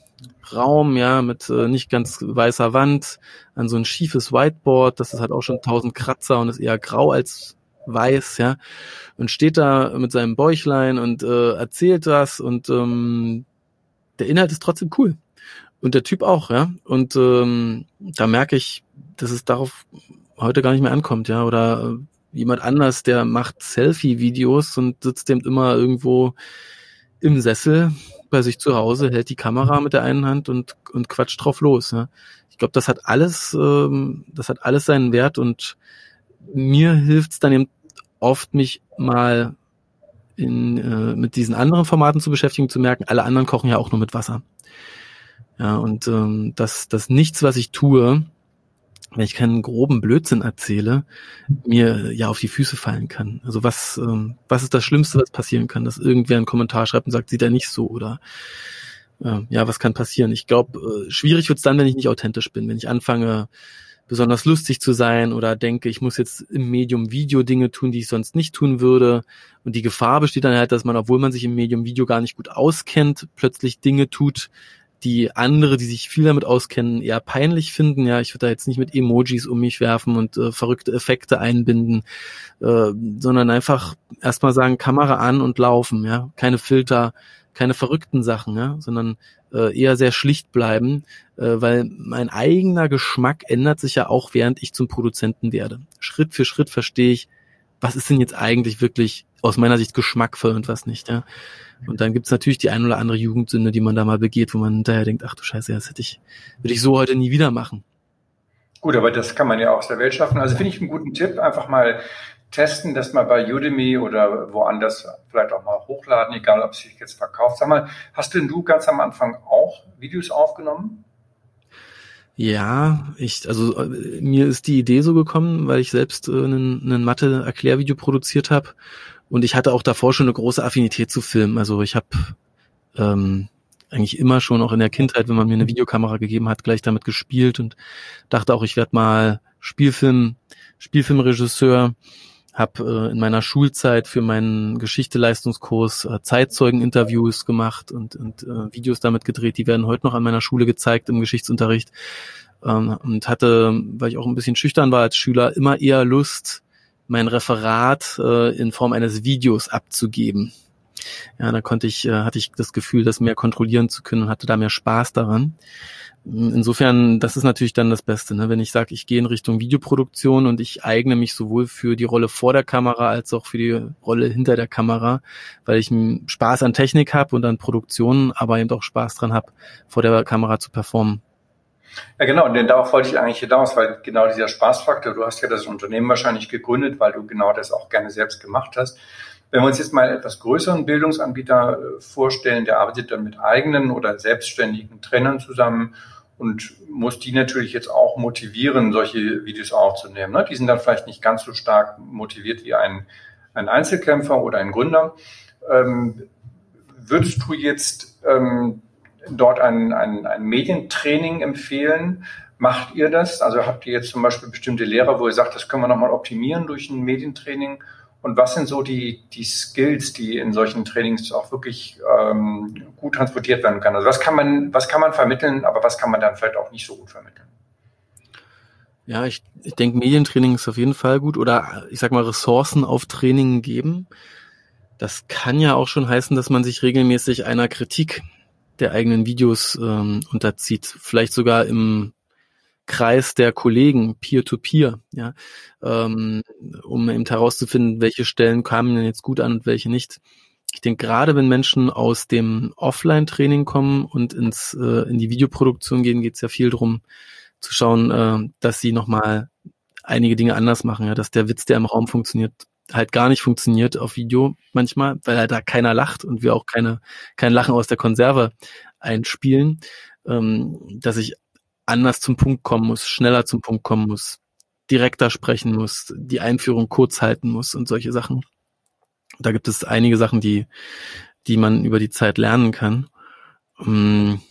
[SPEAKER 3] Raum, ja, mit äh, nicht ganz weißer Wand, an so ein schiefes Whiteboard, das ist halt auch schon tausend Kratzer und ist eher grau als weiß, ja, und steht da mit seinem Bäuchlein und äh, erzählt das und ähm, der Inhalt ist trotzdem cool. Und der Typ auch, ja. Und ähm, da merke ich, dass es darauf heute gar nicht mehr ankommt, ja. Oder äh, jemand anders, der macht Selfie-Videos und sitzt eben immer irgendwo im Sessel bei sich zu Hause, hält die Kamera mit der einen Hand und und quatscht drauf los, ja. Ich glaube, das hat alles, ähm, das hat alles seinen Wert und mir hilft's dann eben oft, mich mal in, äh, mit diesen anderen Formaten zu beschäftigen, zu merken, alle anderen kochen ja auch nur mit Wasser. Ja, und ähm, dass, dass nichts, was ich tue, wenn ich keinen groben Blödsinn erzähle, mir ja auf die Füße fallen kann. Also was, ähm, was ist das Schlimmste, was passieren kann? Dass irgendwer einen Kommentar schreibt und sagt, sieht er nicht so oder äh, ja, was kann passieren? Ich glaube, äh, schwierig wird's dann, wenn ich nicht authentisch bin, wenn ich anfange, besonders lustig zu sein oder denke, ich muss jetzt im Medium Video Dinge tun, die ich sonst nicht tun würde. Und die Gefahr besteht dann halt, dass man, obwohl man sich im Medium Video gar nicht gut auskennt, plötzlich Dinge tut, die andere, die sich viel damit auskennen, eher peinlich finden. Ja, ich würde da jetzt nicht mit Emojis um mich werfen und äh, verrückte Effekte einbinden, äh, sondern einfach erstmal sagen, Kamera an und laufen. Ja, keine Filter, keine verrückten Sachen, ja, sondern äh, eher sehr schlicht bleiben, äh, weil mein eigener Geschmack ändert sich ja auch, während ich zum Produzenten werde. Schritt für Schritt verstehe ich, was ist denn jetzt eigentlich wirklich aus meiner Sicht geschmackvoll und was nicht, ja. Und dann gibt's natürlich die ein oder andere Jugendsünde, die man da mal begeht, wo man hinterher denkt, ach du Scheiße, das hätte ich, würde ich so heute nie wieder machen.
[SPEAKER 2] Gut, aber das kann man ja aus der Welt schaffen. Also finde ich einen guten Tipp, einfach mal testen, das mal bei Udemy oder woanders vielleicht auch mal hochladen, egal ob es sich jetzt verkauft. Sag mal, hast denn du ganz am Anfang auch Videos aufgenommen?
[SPEAKER 3] Ja, ich, also äh, mir ist die Idee so gekommen, weil ich selbst äh, einen, einen Mathe-Erklärvideo produziert habe und ich hatte auch davor schon eine große Affinität zu Filmen. Also ich habe ähm, eigentlich immer schon, auch in der Kindheit, wenn man mir eine Videokamera gegeben hat, gleich damit gespielt und dachte auch, ich werde mal Spielfilm, Spielfilmregisseur. Habe äh, in meiner Schulzeit für meinen Geschichte-Leistungskurs äh, Zeitzeugen-Interviews gemacht und, und äh, Videos damit gedreht. Die werden heute noch an meiner Schule gezeigt im Geschichtsunterricht. Ähm, und hatte, weil ich auch ein bisschen schüchtern war als Schüler, immer eher Lust, mein Referat äh, in Form eines Videos abzugeben. Ja, da konnte ich, äh, hatte ich das Gefühl, das mehr kontrollieren zu können und hatte da mehr Spaß daran. Insofern, das ist natürlich dann das Beste, ne? Wenn ich sage, ich gehe in Richtung Videoproduktion und ich eigne mich sowohl für die Rolle vor der Kamera als auch für die Rolle hinter der Kamera, weil ich Spaß an Technik habe und an Produktionen, aber eben auch Spaß dran habe, vor der Kamera zu performen.
[SPEAKER 2] Ja, genau, denn darauf wollte ich eigentlich hinaus, weil genau dieser Spaßfaktor, du hast ja das Unternehmen wahrscheinlich gegründet, weil du genau das auch gerne selbst gemacht hast. Wenn wir uns jetzt mal etwas größeren Bildungsanbieter vorstellen, der arbeitet dann mit eigenen oder selbstständigen Trainern zusammen und muss die natürlich jetzt auch motivieren, solche Videos aufzunehmen. Die sind dann vielleicht nicht ganz so stark motiviert wie ein, ein Einzelkämpfer oder ein Gründer. Ähm, würdest du jetzt ähm, dort ein, ein, ein Medientraining empfehlen? Macht ihr das? Also habt ihr jetzt zum Beispiel bestimmte Lehrer, wo ihr sagt, das können wir nochmal optimieren durch ein Medientraining? Und was sind so die, die Skills, die in solchen Trainings auch wirklich ähm, gut transportiert werden können? Also was kann man, was kann man vermitteln, aber was kann man dann vielleicht auch nicht so gut vermitteln?
[SPEAKER 3] Ja, ich, ich denke, Medientraining ist auf jeden Fall gut oder ich sag mal Ressourcen auf Training geben. Das kann ja auch schon heißen, dass man sich regelmäßig einer Kritik der eigenen Videos ähm, unterzieht. Vielleicht sogar im Kreis der Kollegen, Peer-to-Peer, ja, ähm, um eben herauszufinden, welche Stellen kamen denn jetzt gut an und welche nicht. Ich denke, gerade wenn Menschen aus dem Offline-Training kommen und ins äh, in die Videoproduktion gehen, geht es ja viel darum, zu schauen, äh, dass sie nochmal einige Dinge anders machen, ja, dass der Witz, der im Raum funktioniert, halt gar nicht funktioniert auf Video manchmal, weil halt da keiner lacht und wir auch keine kein Lachen aus der Konserve einspielen, ähm, dass ich anders zum Punkt kommen muss, schneller zum Punkt kommen muss, direkter sprechen muss, die Einführung kurz halten muss und solche Sachen. Da gibt es einige Sachen, die, die man über die Zeit lernen kann. Ähm,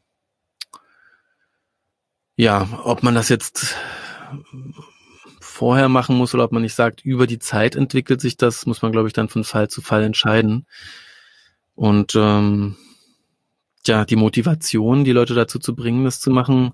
[SPEAKER 3] ja, ob man das jetzt vorher machen muss oder ob man nicht sagt, über die Zeit entwickelt sich das, muss man, glaube ich, dann von Fall zu Fall entscheiden. Und ähm, ja, die Motivation, die Leute dazu zu bringen, das zu machen,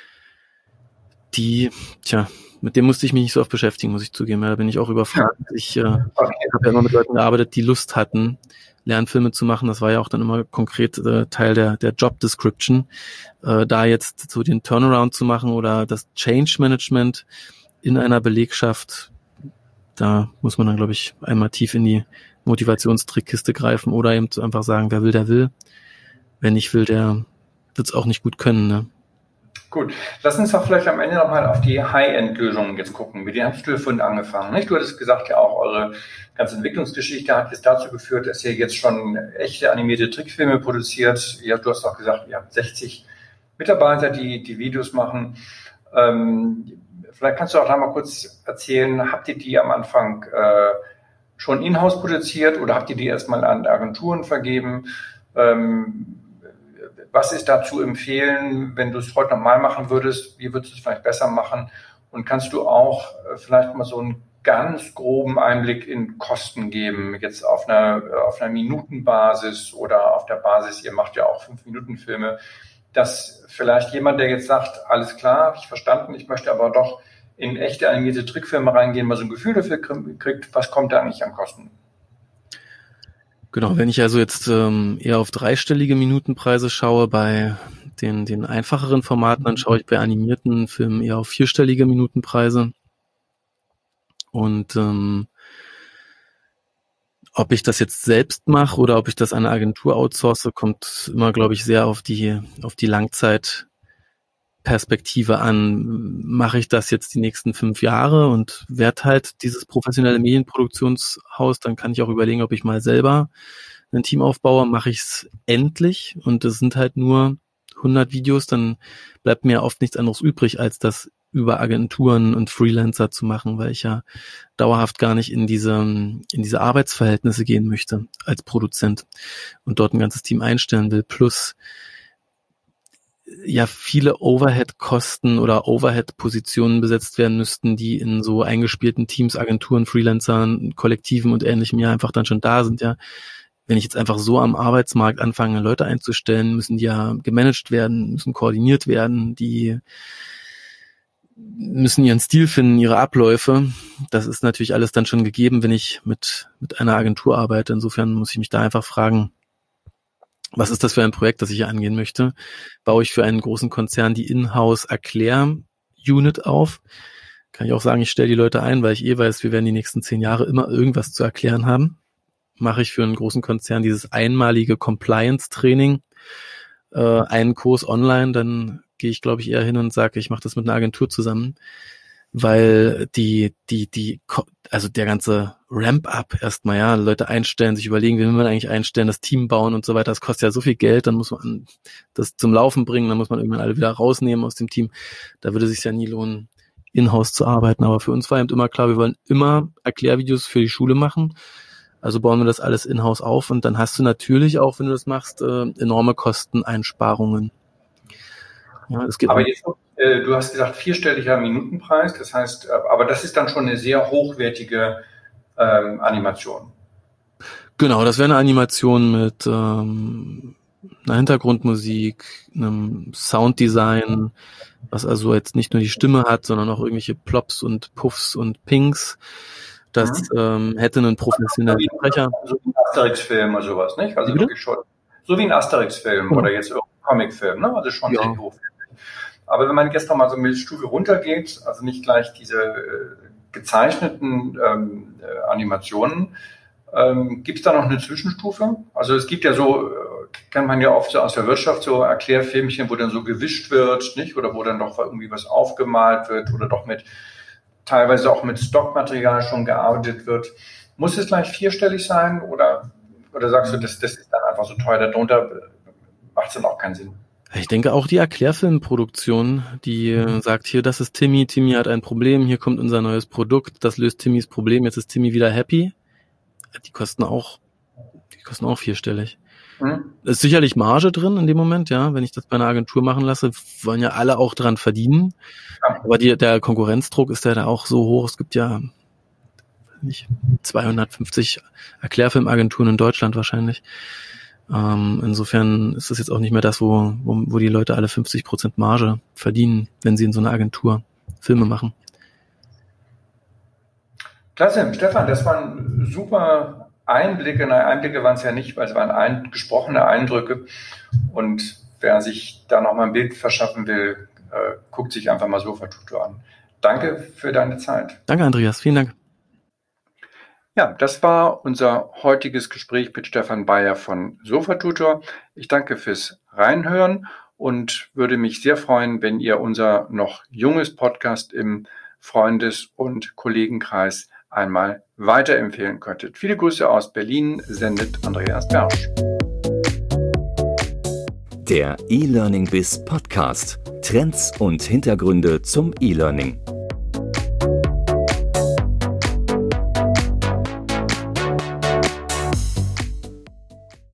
[SPEAKER 3] die, tja, mit dem musste ich mich nicht so oft beschäftigen, muss ich zugeben. Ja, da bin ich auch überfragt. Ich äh, okay. habe ja immer mit Leuten gearbeitet, die Lust hatten, Lernfilme zu machen. Das war ja auch dann immer konkret äh, Teil der der Job Description. Äh, da jetzt so den Turnaround zu machen oder das Change Management in einer Belegschaft, da muss man dann, glaube ich, einmal tief in die Motivationstrickkiste greifen oder eben einfach sagen, wer will, der will. Wer nicht will, der wird es auch nicht gut können, ne?
[SPEAKER 2] Gut, lass uns doch vielleicht am Ende nochmal auf die High-End-Lösungen jetzt gucken. Mit denen hast du vorhin angefangen, nicht? Du hattest gesagt, ja auch eure ganze Entwicklungsgeschichte hat jetzt dazu geführt, dass ihr jetzt schon echte animierte Trickfilme produziert. Ja, du hast auch gesagt, ihr habt sechzig Mitarbeiter, die die Videos machen. Ähm, vielleicht kannst du auch da mal kurz erzählen, habt ihr die am Anfang äh, schon in-house produziert oder habt ihr die erstmal an Agenturen vergeben? Ähm, Was ist da zu empfehlen, wenn du es heute nochmal machen würdest? Wie würdest du es vielleicht besser machen? Und kannst du auch vielleicht mal so einen ganz groben Einblick in Kosten geben, jetzt auf einer, auf einer Minutenbasis oder auf der Basis, ihr macht ja auch Fünf-Minuten-Filme, dass vielleicht jemand, der jetzt sagt, alles klar, habe ich verstanden, ich möchte aber doch in echte animierte Trickfilme reingehen, mal so ein Gefühl dafür kriegt, was kommt da eigentlich an Kosten?
[SPEAKER 3] Genau, wenn ich also jetzt ähm, eher auf dreistellige Minutenpreise schaue bei den den einfacheren Formaten, dann schaue ich bei animierten Filmen eher auf vierstellige Minutenpreise. Und ähm, ob ich das jetzt selbst mache oder ob ich das an eine Agentur outsource, kommt immer, glaube ich, sehr auf die auf die Langzeitperspektive an. Mache ich das jetzt die nächsten fünf Jahre und werde halt dieses professionelle Medienproduktionshaus, dann kann ich auch überlegen, ob ich mal selber ein Team aufbaue. Mache ich es endlich und es sind halt nur hundert Videos, dann bleibt mir oft nichts anderes übrig, als das über Agenturen und Freelancer zu machen, weil ich ja dauerhaft gar nicht in diese in diese Arbeitsverhältnisse gehen möchte als Produzent und dort ein ganzes Team einstellen will. Plus ja viele Overhead-Kosten oder Overhead-Positionen besetzt werden müssten, die in so eingespielten Teams, Agenturen, Freelancern, Kollektiven und Ähnlichem ja einfach dann schon da sind, ja. Wenn ich jetzt einfach so am Arbeitsmarkt anfange, Leute einzustellen, müssen die ja gemanagt werden, müssen koordiniert werden, die müssen ihren Stil finden, ihre Abläufe. Das ist natürlich alles dann schon gegeben, wenn ich mit mit einer Agentur arbeite. Insofern muss ich mich da einfach fragen, was ist das für ein Projekt, das ich hier angehen möchte? Baue ich für einen großen Konzern die Inhouse-Erklär-Unit auf? Kann ich auch sagen, ich stelle die Leute ein, weil ich eh weiß, wir werden die nächsten zehn Jahre immer irgendwas zu erklären haben. Mache ich für einen großen Konzern dieses einmalige Compliance-Training, äh, einen Kurs online, dann gehe ich, glaube ich, eher hin und sage, ich mache das mit einer Agentur zusammen, weil die, die, die, also der ganze Ramp-up erstmal, ja, Leute einstellen, sich überlegen, wie will man eigentlich einstellen, das Team bauen und so weiter, das kostet ja so viel Geld, dann muss man das zum Laufen bringen, dann muss man irgendwann alle wieder rausnehmen aus dem Team, da würde es sich ja nie lohnen, in-house zu arbeiten, aber für uns war eben immer klar, wir wollen immer Erklärvideos für die Schule machen, also bauen wir das alles in-house auf und dann hast du natürlich auch, wenn du das machst, äh, enorme Kosteneinsparungen. Ja, das geht
[SPEAKER 2] aber
[SPEAKER 3] auch.
[SPEAKER 2] jetzt, äh, du hast gesagt, vierstelliger Minutenpreis, das heißt, aber das ist dann schon eine sehr hochwertige ähm, Animation.
[SPEAKER 3] Genau, das wäre eine Animation mit ähm, einer Hintergrundmusik, einem Sounddesign, was also jetzt nicht nur die Stimme hat, sondern auch irgendwelche Plops und Puffs und Pings. Das mhm. ähm, hätte einen professionellen Sprecher.
[SPEAKER 2] So wie ein Asterix-Film oder sowas, nicht? Also wirklich schon. So wie ein Asterix-Film mhm. oder jetzt irgendein Comic-Film, ne? Also schon ja. sehr hochwertig. Aber wenn man jetzt noch mal so eine Stufe runtergeht, also nicht gleich diese äh, gezeichneten ähm, äh, Animationen, ähm, gibt es da noch eine Zwischenstufe? Also es gibt ja so, äh, kennt man ja oft so aus der Wirtschaft, so Erklärfilmchen, wo dann so gewischt wird, nicht? Oder wo dann doch irgendwie was aufgemalt wird oder doch mit teilweise auch mit Stockmaterial schon gearbeitet wird. Muss es gleich vierstellig sein oder, oder sagst du, das, das ist dann einfach so teuer, darunter macht es dann auch keinen Sinn?
[SPEAKER 3] Ich denke auch die Erklärfilmproduktion, die äh, sagt, hier, das ist Timmy, Timmy hat ein Problem, hier kommt unser neues Produkt, das löst Timmys Problem, jetzt ist Timmy wieder happy. Die kosten auch, die kosten auch vierstellig. Mhm. Da ist sicherlich Marge drin in dem Moment, ja. Wenn ich das bei einer Agentur machen lasse, wollen ja alle auch dran verdienen. Ja. Aber die, der Konkurrenzdruck ist ja da auch so hoch. Es gibt ja nicht zweihundertfünfzig Erklärfilmagenturen in Deutschland wahrscheinlich. Ähm, insofern ist das jetzt auch nicht mehr das, wo, wo, wo die Leute alle fünfzig Prozent Marge verdienen, wenn sie in so einer Agentur Filme machen.
[SPEAKER 2] Klasse, Stefan, das waren super Einblicke. Nein, Einblicke waren es ja nicht, weil es waren ein, gesprochene Eindrücke. Und wer sich da nochmal ein Bild verschaffen will, äh, guckt sich einfach mal Sofatutor an. Danke für deine Zeit.
[SPEAKER 3] Danke, Andreas. Vielen Dank.
[SPEAKER 2] Ja, das war unser heutiges Gespräch mit Stefan Bayer von Sofatutor. Ich danke fürs Reinhören und würde mich sehr freuen, wenn ihr unser noch junges Podcast im Freundes- und Kollegenkreis einmal weiterempfehlen könntet. Viele Grüße aus Berlin, sendet Andreas Bersch.
[SPEAKER 1] Der E-Learning Biz Podcast. Trends und Hintergründe zum E-Learning.